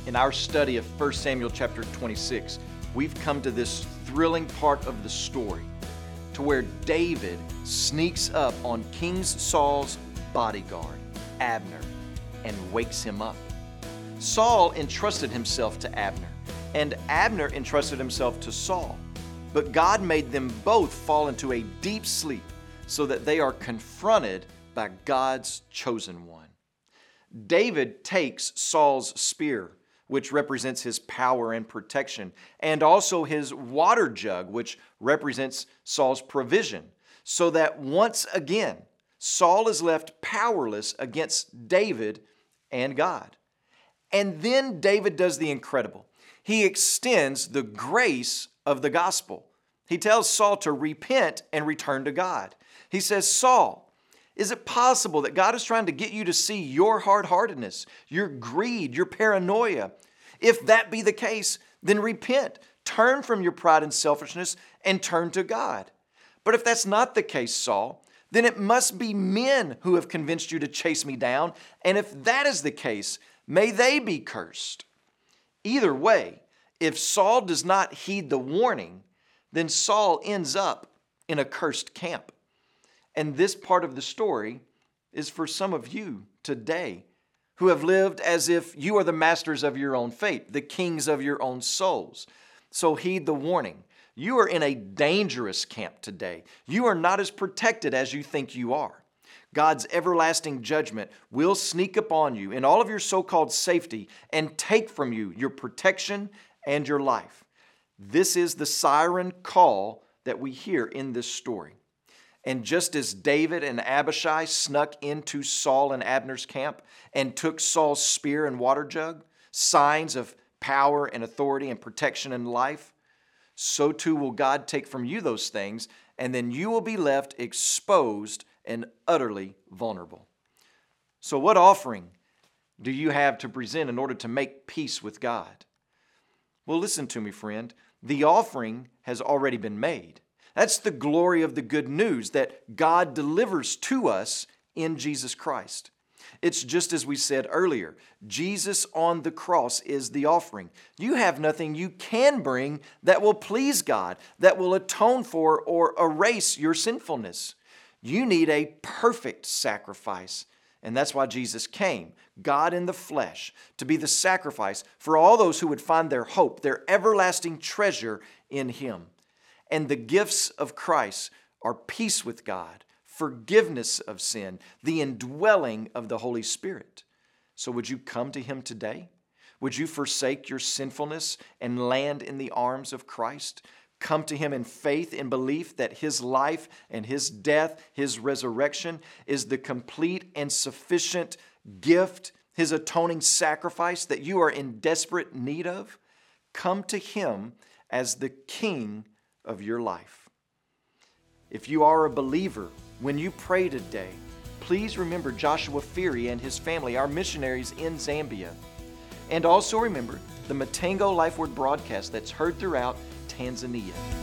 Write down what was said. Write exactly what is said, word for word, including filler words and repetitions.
In our study of First Samuel chapter twenty-six, we've come to this thrilling part of the story to where David sneaks up on King Saul's bodyguard, Abner, and wakes him up. Saul entrusted himself to Abner, and Abner entrusted himself to Saul. But God made them both fall into a deep sleep so that they are confronted by God's chosen one. David takes Saul's spear, which represents his power and protection, and also his water jug, which represents Saul's provision, so that once again, Saul is left powerless against David and God. And then David does the incredible. He extends the grace of the gospel. He tells Saul to repent and return to God. He says, Saul, is it possible that God is trying to get you to see your hard-heartedness, your greed, your paranoia? If that be the case, then repent. Turn from your pride and selfishness and turn to God. But if that's not the case, Saul, then it must be men who have convinced you to chase me down. And if that is the case, may they be cursed. Either way, if Saul does not heed the warning, then Saul ends up in a cursed camp. And this part of the story is for some of you today who have lived as if you are the masters of your own fate, the kings of your own souls. So heed the warning. You are in a dangerous camp today. You are not as protected as you think you are. God's everlasting judgment will sneak upon you in all of your so-called safety and take from you your protection and your life. This is the siren call that we hear in this story. And just as David and Abishai snuck into Saul and Abner's camp and took Saul's spear and water jug, signs of power and authority and protection and life, so too will God take from you those things, and then you will be left exposed and utterly vulnerable. So what offering do you have to present in order to make peace with God? Well, listen to me, friend. The offering has already been made. That's the glory of the good news that God delivers to us in Jesus Christ. It's just as we said earlier, Jesus on the cross is the offering. You have nothing you can bring that will please God, that will atone for or erase your sinfulness. You need a perfect sacrifice. And that's why Jesus came, God in the flesh, to be the sacrifice for all those who would find their hope, their everlasting treasure in Him. And the gifts of Christ are peace with God, forgiveness of sin, the indwelling of the Holy Spirit. So would you come to Him today? Would you forsake your sinfulness and land in the arms of Christ? Come to Him in faith, in belief that His life and His death, His resurrection is the complete and sufficient gift, His atoning sacrifice that you are in desperate need of? Come to Him as the King of your life. If you are a believer, when you pray today, please remember Joshua Feary and his family, our missionaries in Zambia. And also remember the Matango Life Word broadcast that's heard throughout Tanzania.